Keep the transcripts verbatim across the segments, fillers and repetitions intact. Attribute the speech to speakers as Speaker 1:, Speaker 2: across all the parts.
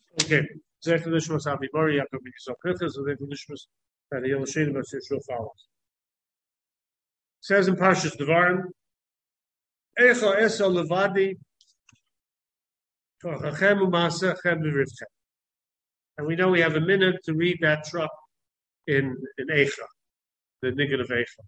Speaker 1: Okay. Zech Lishmas Avi Bari Yaakov Yisrael Pinchas, and Zech Lishmas that Yel Sheni Bas Yeshua follows. Says in Parshas Devarim, Echa Esel Levadi Torchachem U'Maaseh Chem V'Rivchem. And we know we have a minute to read that truck in in Echa, the Niggun of Echa.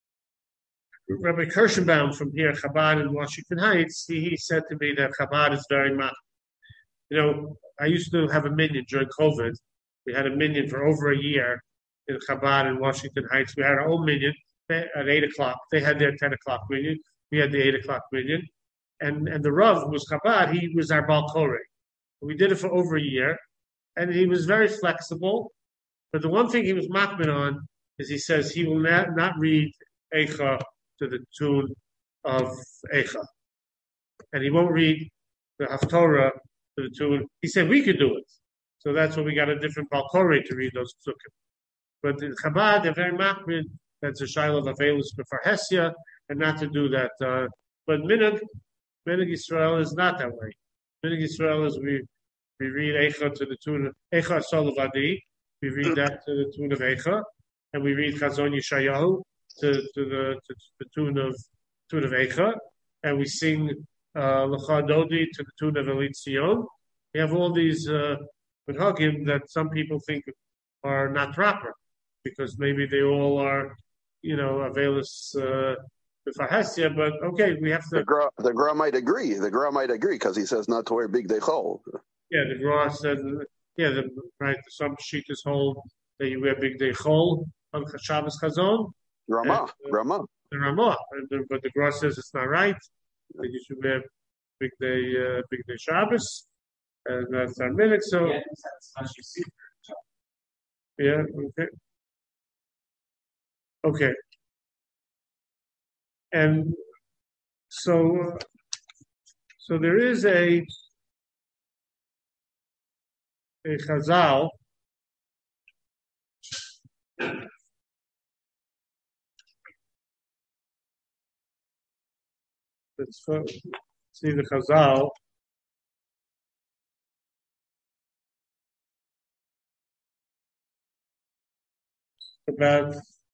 Speaker 1: Rabbi Kirschenbaum from here, Chabad in Washington Heights, he, he said to me that Chabad is very much. You know, I used to have a minyan during COVID. We had a minyan for over a year in Chabad in Washington Heights. We had our own minyan at eight o'clock. They had their ten o'clock minyan. We had the eight o'clock minyan. And and the Rav was Chabad. He was our Baal Koreh. We did it for over a year. And he was very flexible. But the one thing he was makbid on is he says he will not, not read Eicha to the tune of Eicha. And he won't read the Haftorah to the tune. He said we could do it. So that's why we got a different Baal Koreh to read those psukim. But in Chabad, they're very makbid. That's a shiloh of Avelus before Hesia, and not to do that. Uh, but Minig, Minig Yisrael is not that way. Minig Yisrael is we we read Eicha to the tune of Eicha Solavadi. We read that to the tune of Eicha, and we read Chazon Yeshayahu to, to the to the tune of tune of Eicha, and we sing uh, L'cha Dodi to the tune of Elit Zion. We have all these uh, minhagim that some people think are not proper because maybe they all are, you know, Avelus uh, b'farhesia. But okay, we have to.
Speaker 2: The Gra, the Gra might agree. The Gra might agree because he says not to wear big dechol.
Speaker 1: Yeah, the Gra said. Yeah, the, right. Some shittas hold that you wear big dechol on Shabbos Chazon.
Speaker 2: Ramah, uh, Ramah.
Speaker 1: The Ramah, but the Gra says it's not right. That you should wear big day, uh, big day Shabbos, and that's our minute. So. Yeah, yeah. Okay. Okay. And so, so there is a a Chazal let's see the Chazal about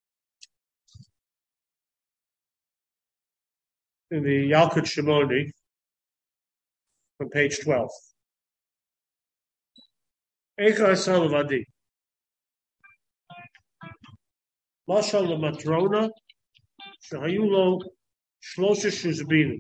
Speaker 1: in the Yalkut Shimoni on page twelve. Eicha Esel Levadi. Mashal Lematrona Shahayu Lo Shlosha Shuzbinu.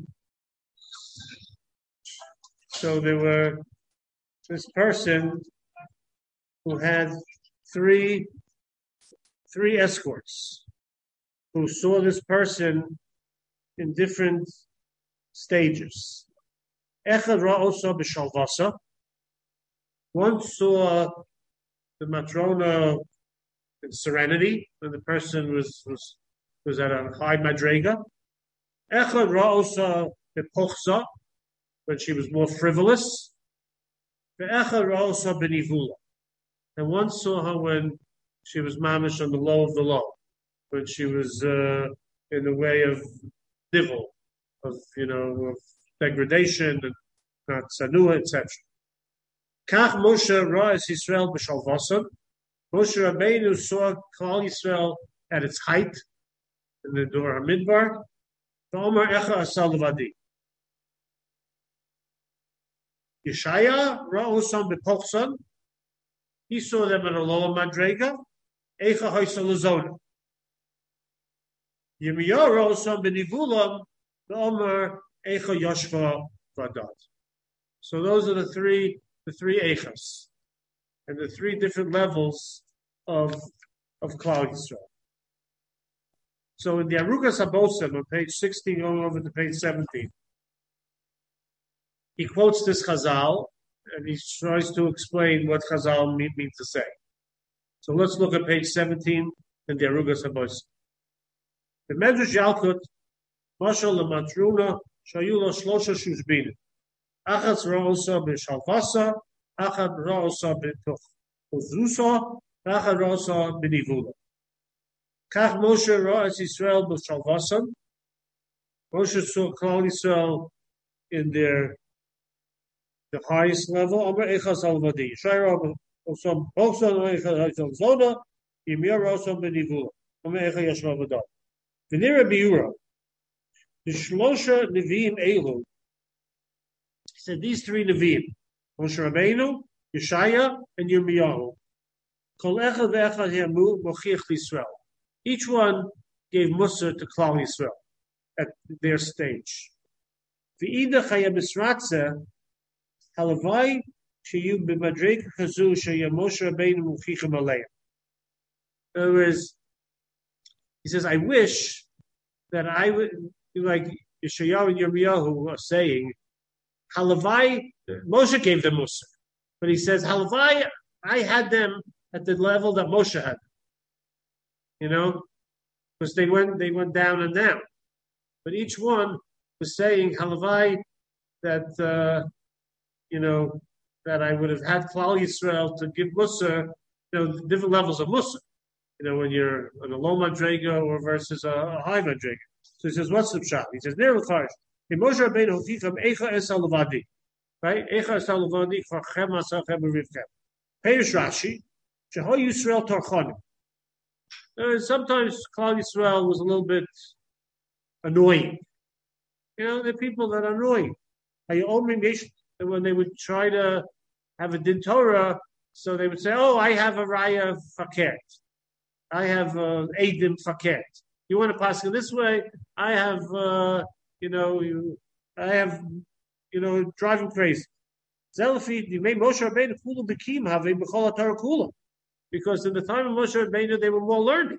Speaker 1: So there were this person who had three three escorts who saw this person in different stages. Echad Ra'osa b'Shalvasa. One saw the Matrona in serenity, when the person was was was at a high madrega. Echad Ra'osa b'Pochsa, when she was more frivolous. Echad Ra'osa b'Nivula. And one saw her when she was mamish on the low of the low, when she was uh, in the way of divul, of you know, of degradation and not sanua, et cetera. Kach Moshe Ra'es Yisrael b'Shalvasan. Moshe Rabbeinu saw Klal Yisrael at its height in the Dor HaMidbar. V'Omar Echa Asal Levadi. Yeshaya Ra'osam b'Pochsan. He saw them at a lower madrega. Echa Hoysa Lezona. Yirmiyahu Ra'osam b'Nivulam. V'Omar Echa Yoshva Vadat. So those are the three. The three Eichas, and the three different levels of of Klal Yisrael. So in the Arugas HaBosem on page sixteen, going over to page seventeen, he quotes this Chazal, and he tries to explain what Chazal mean, mean to say. So let's look at page seventeen in the Arugas HaBosem. The Medrash Yalkut, Mashal Lematruna, Shayula Shlosha Shushbinu. Achad Ra'osa b'Shalvasa, Achad Ra'osa b'Pochzusa, Achad Ra'osa b'Nivula. Kach Moshe Ra'es Yisrael b'Shalvasa. Moshe saw Klal Yisrael in their the highest level. Amar Echas Alvadi. Yishaya also also Echas Zoda. Yimir also Benivula. Amar Echas Yashma Vadal. V'nira Biura. The Shlosha Nevi'im Elu. He said these three Nevi'im. Moshe Rabbeinu, Yeshaya, and Yirmiyahu. Kol echad ve'echad yamu mochiach Yisrael. Each one gave Musa to Klal Yisrael at their stage. V'ida chaya misratze halavai sheyu b'madreg chazu sheya Moshe Rabbeinu mochichim aleim. In other words, he says, I wish that I would, like Yeshayahu and Yirmiyahu were saying, halavai, Moshe gave them Musa. But he says, halavai, I had them at the level that Moshe had. You know? Because they went they went down and down. But each one was saying, halavai, that, uh, you know, that I would have had Klal Yisrael to give Musa, you know, different levels of Musa. You know, when you're on a low madrega or versus a, a high madrega. So he says, what's the pshat? He says, Ner l'charish. Moshe Rabbeinu hoficham eicha es halavadi. Right? Eicha es halavadi farchem asachem berivchem. Peirush Rashi, sheho Yisrael tarchonim. Sometimes Klal Yisrael was a little bit annoying. You know, there are people that are annoying. And when they would try to have a din Torah, so they would say, oh, I have a raya fakert. I have uh, Eidim Fakert. You want to pass it this way? I have, uh, you know, you, I have, you know, driving crazy. Zelafid, you made Moshe Rabbeinu kula bekim have b'chol Torah kula, because in the time of Moshe Rabbeinu they were more learned.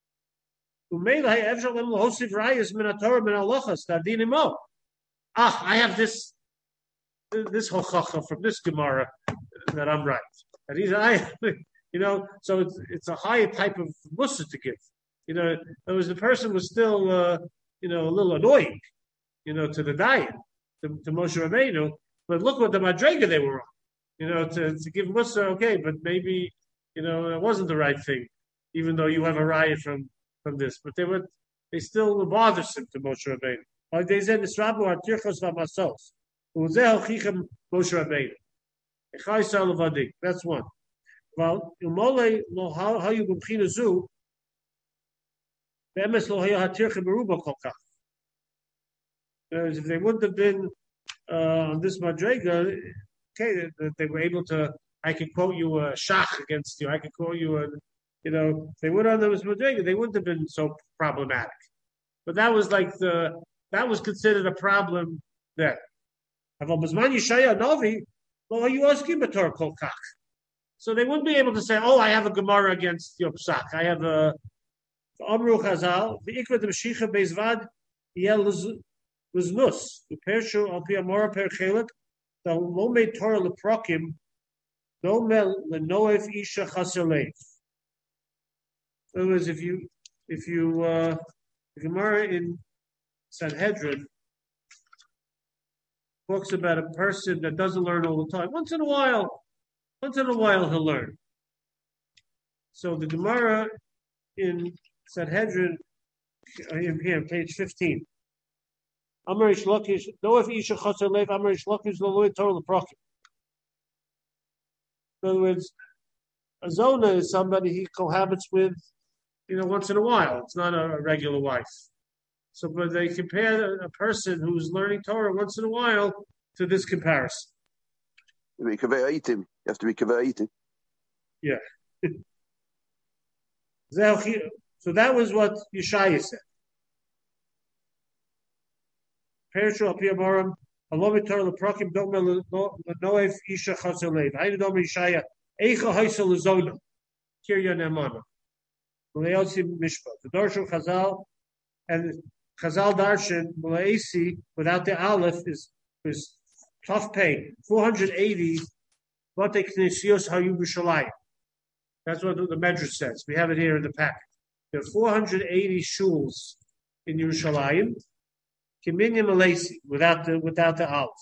Speaker 1: Ah, I have this, this hochacha from this Gemara that I'm right. And he's I. You know, so it's it's a higher type of mussar to give. You know, there was the person was still, uh, you know, a little annoying, you know, to the diet, to, to Moshe Rabbeinu. But look what the madrega they were on. You know, to, to give mussar, okay, but maybe, you know, it wasn't the right thing, even though you have a riot from, from this. But they were, they still were bothersome to Moshe Rabbeinu. Like they said, Nisrabu atirchos v'masos. Uzeh hochichem Moshe Rabbeinu. Echai salavadi. That's one. Well, umole lo how you b'china zu, be'emes lo haya hatircha beruba kol kach. If they wouldn't have been uh, on this madrega, okay, they, they were able to. I can quote you a shach against you. I can quote you a, you know, if they would have on this madrega, they wouldn't have been so problematic. But that was like the that was considered a problem then. Aval b'zman Yeshaya Novi lo hayu asking b'Torah kol kach. So they wouldn't be able to say, "Oh, I have a Gemara against your psak. I have a Amru Chazal. The ikva the Mashiach Beizvad Yel Luznus. The Pershu Al Pi Amora Per Chelik. The Lomed Torah Leprokim. No Mel Lenoef Isha Chaselev." In other words, if you if you uh, the Gemara in Sanhedrin talks about a person that doesn't learn all the time. Once in a while. Once in a while he'll learn. So the Gemara in Sanhedrin, here, page fifteen. Amar Ish Lakish, no if Isha Chaser Lev, Amar Ish Lakish, Loi Torah Leprokim. In other words, a zona is somebody he cohabits with, you know, once in a while. It's not a regular wife. So, but they compare a person who's learning Torah once in a while to this comparison.
Speaker 2: You have to be kavaitim.
Speaker 1: Yeah. So that was what Yeshaya said. Perushu al pi amarim, alomi Torah leprokim doma lenoef isha chaselev. Haynu doma Yeshaya eicha haisa lezona kirya ne'mana. L'leotzi mishpat. The darshan Chazal and Chazal darshan l'leisi without the aleph is is tough pain. Four hundred eighty. That's what the Medrash says. We have it here in the packet. There are four hundred eighty shuls in Yerushalayim, Kiminim Alesi, without the without the Aleph.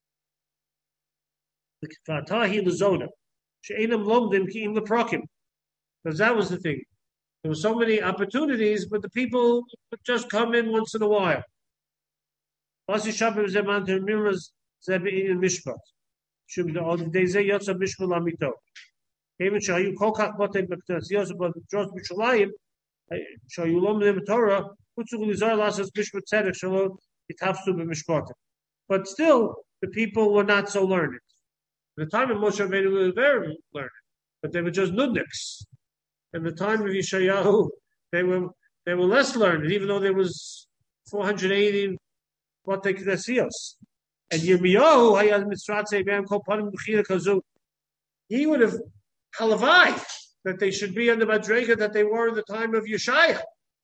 Speaker 1: Because that was the thing. There were so many opportunities, but the people would just come in once in a while. should be the old days. Yotza Mishmul Amito. Even Shayu Kokak Bote Bektas Yotza but Jos Mishalayim. Shayu Lom Lim Torah. Putzul Lizar Lasas Mishmut Tzedek Shalom Itafsu B'Mishpatim. But still, the people were not so learned. At the time of Moshe Rabbeinu, they were very learned, but they were just nudniks. In the time of Yeshayahu, they were they were less learned, even though there was four hundred eighty Batei Knesios. And Yirmiyahu, Hayad Mitzratze Bam Kol Panim B'Chira Kazu, he would have halavai that they should be on the Madrega that they were in the time of Yeshaya.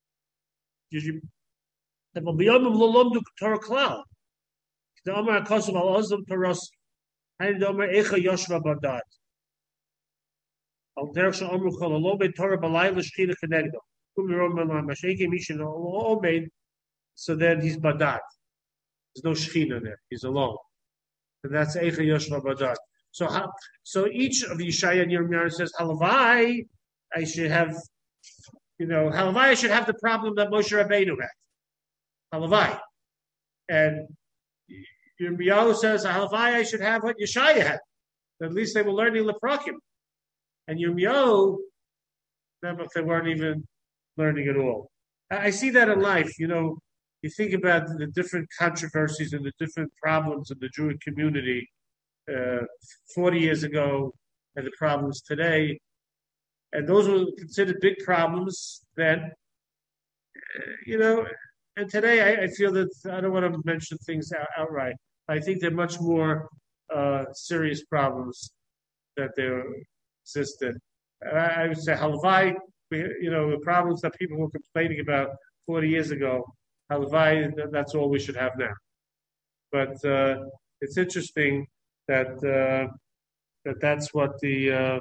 Speaker 1: The B'Yomim Lolomdu Torah Klal. The Amar Kosov Al Ozam Taros. And the Amar Echa Yoshva Badat. Al Derech Amru Chol Alobe Torah Balayla Shchina Kenegdo. So then he's Badat. There's no Shechina there. He's alone. And that's Eicha Yoshva Badat. So how, so each of Yeshaya and Yirmiyahu says, Halavai, I should have, you know, Halavai, I should have the problem that Moshe Rabbeinu had. Halavai. And Yirmiyahu says, Halavai, I should have what Yeshaya had. At least they were learning Leprakim. And Yirmiyahu, they weren't even learning at all. I see that in life. You know, you think about the different controversies and the different problems in the Jewish community uh, forty years ago and the problems today. And those were considered big problems then. Uh, you know, and today I, I feel that I don't want to mention things out, outright. I think they're much more uh, serious problems that there existed. I, I would say Halavai, you know, the problems that people were complaining about forty years ago, Halavai, that's all we should have now. But uh, it's interesting that uh, that that's what the uh,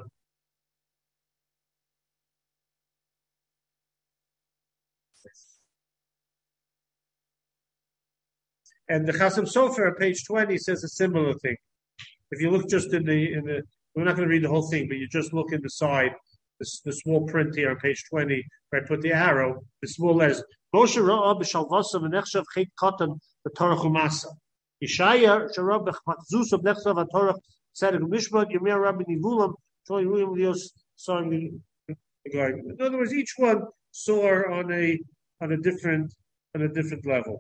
Speaker 1: and the Chasam Sofer at page twenty says a similar thing. If you look just in the in the, we're not going to read the whole thing, but you just look in the side. The, the small print here on page twenty, where I put the arrow, the small letters. Moshe Ra'ah b'shalvasav v'nechshav chait katan b'torach umasa. Yeshaya sharab b'chmakzusav nechshav v'torach tzedek mishpat Yirmiyahu rabbi nivulam shol yiruyim lios sawing the garden. In other words, each one saw on a on a different on a different level,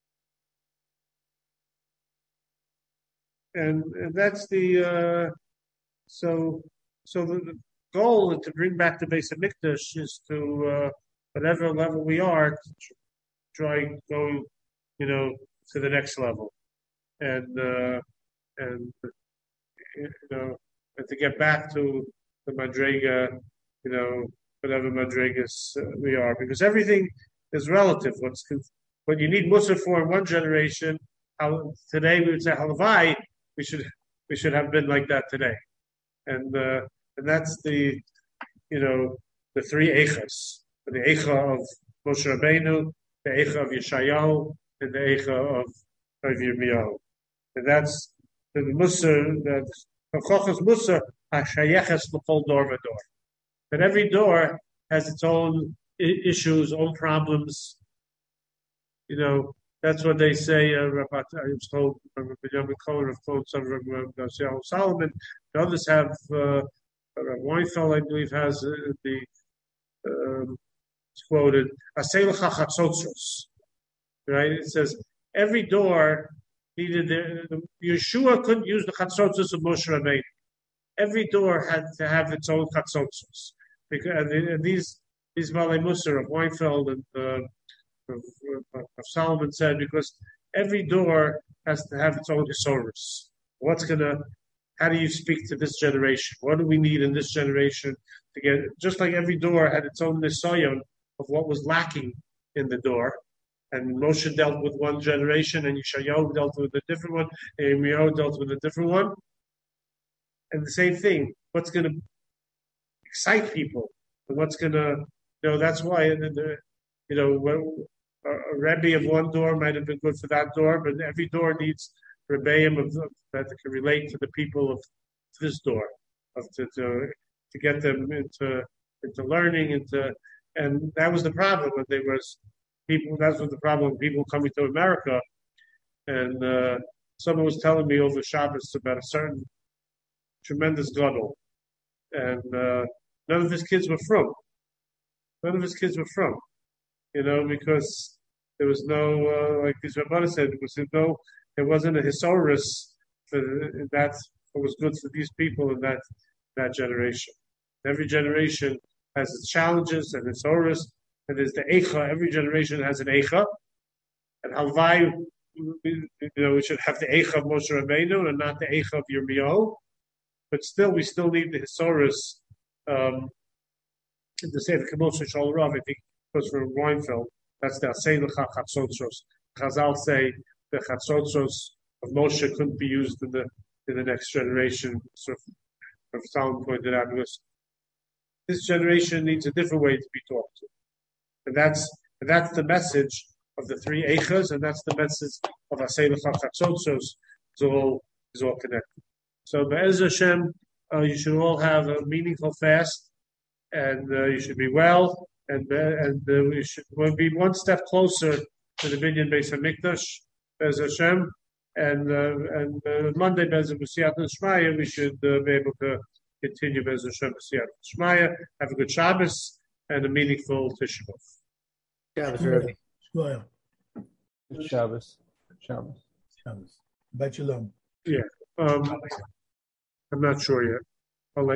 Speaker 1: and, and that's the uh, so so the. the goal to bring back the Beis Hamikdash is to uh, whatever level we are, to try going, you know, to the next level, and uh, and you know, and to get back to the Madrega, you know, whatever Madregas uh, we are, because everything is relative. What's what you need Musar for in one generation, how today we would say Halavai, we should we should have been like that today, and. Uh, And that's the, you know, the three Eichas. The Eicha of Moshe Rabbeinu, the Eicha of Yeshayahu, and the Eicha of, of Yirmiyahu. And that's the Musar, the Chochas Musar, HaShayeches L'Chol Dor V'Dor. That every door has its own issues, own problems. You know, that's what they say. Uh, Rabbi, I was told, Rabbi Yom Kohen, I've told some of Rabbi Solomon. The others have. Uh, Rabbi Weinfeld, I believe, has uh, the um, it's quoted "Aseilecha Chatzotzos." Right? It says every door needed the, the Yeshua couldn't use the Chatzotzos of Moshe Rabbeinu. Every door had to have its own Chatzotzos. Because and these these Malay Musar of Weinfeld and uh, of, of Solomon said because every door has to have its own Hisorus. What's gonna How do you speak to this generation? What do we need in this generation to get? Just like every door had its own nisayon of what was lacking in the door, and Moshe dealt with one generation, and Yeshayahu dealt with a different one, and Yirmiyahu dealt with a different one, and the same thing. What's going to excite people, and what's going to, you know, that's why the, the you know, a rebbe of one door might have been good for that door, but every door needs rebbeim of that can relate to the people of this door, of to, to to get them into into learning, into and that was the problem when there was people. That was the problem when people coming to America, and uh, someone was telling me over Shabbos about a certain tremendous gadol, and uh, none of his kids were from. None of his kids were from, you know, because there was no, uh, like these Rabbanan said, there was no, there wasn't a hisaurus for that. What was good for these people in that that generation. Every generation has its challenges and its horrors, and there's the eicha. Every generation has an eicha, and halvai, you know, we should have the eicha of Moshe Rabbeinu and not the eicha of Yirmiyahu. But still, we still need the hisaurus. Um, to say the Kabbalah Shal Rav, I think, goes from Weinfeld. That's the Asay L'cha Chatzotros. Chazal say the Chatzotros of Moshe couldn't be used in the in the next generation. So, Rav Salman pointed out, because this generation needs a different way to be talked to, and that's and that's the message of the three eichas, and that's the message of Asay L'cha Chatzotros. Is all is all connected. So, Be'ez Hashem, uh, you should all have a meaningful fast. And uh, you should be well, and uh, and uh, we should we'll be one step closer to the Binyan Beis Hamikdash, Bez Hashem, and uh, and uh, Monday Bez B'siyat Shmaya, we should uh, be able to continue Bez Hashem B'siyat Shmaya. Have a good Shabbos and a meaningful Tisha B'av.
Speaker 3: Shabbos, Rabbi.
Speaker 4: Good Shabbos. Shabbos.
Speaker 3: Shabbos. Bet Shalom.
Speaker 1: Yeah, um, I'm not sure yet.